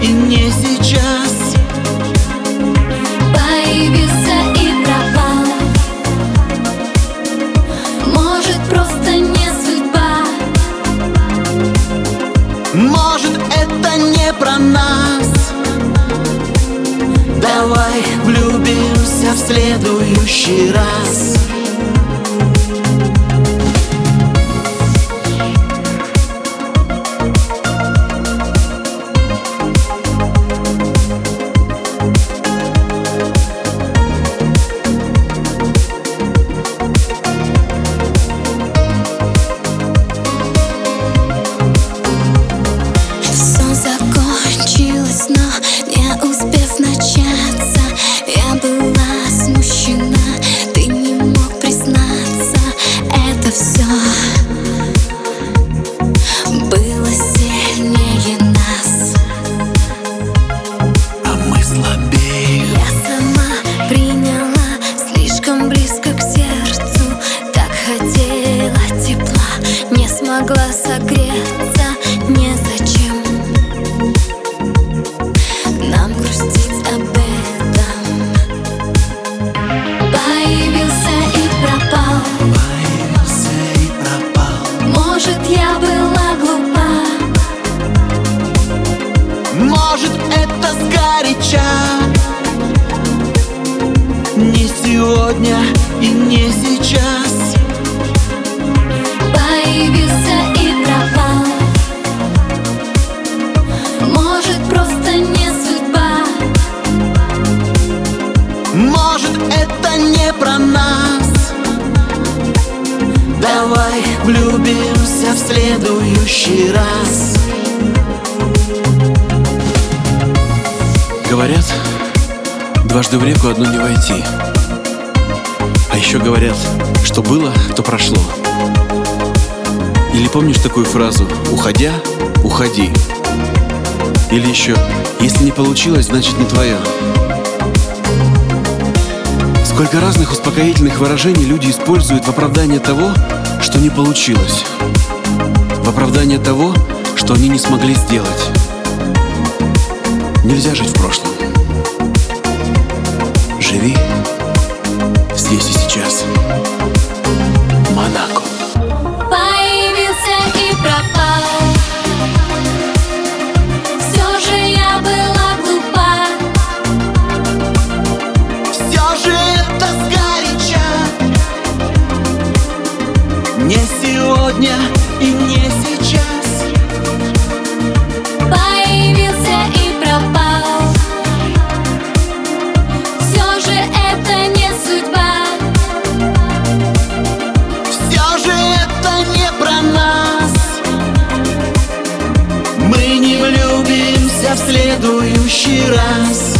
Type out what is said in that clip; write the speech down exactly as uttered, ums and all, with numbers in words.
и не сейчас. Появился и пропал. Может, просто не судьба. Может, это не про нас. Давай влюбимся в следующий раз. Могла согреться, незачем нам грустить об этом. Появился и пропал. Появился и пропал. Может, я была глупа. Может, это сгоряча. Не сегодня и не сейчас. Появился и пропал. Может, просто не судьба. Может, это не про нас. Давай влюбимся в следующий раз. Говорят, дважды в реку одну не войти. А еще говорят, что было, то прошло. Или помнишь такую фразу: уходя, уходи. Или еще: если не получилось, значит не твое. Сколько разных успокоительных выражений люди используют в оправдание того, что не получилось, в оправдание того, что они не смогли сделать. Нельзя жить в прошлом. Живи здесь и сейчас. Монако. Появился и пропал. Все же я была глупа. Все же это сгоряча. Не сегодня и не сейчас. Появился и пропал. Все же это не судьба. Все же это не про нас. Мы не влюбимся в следующий раз.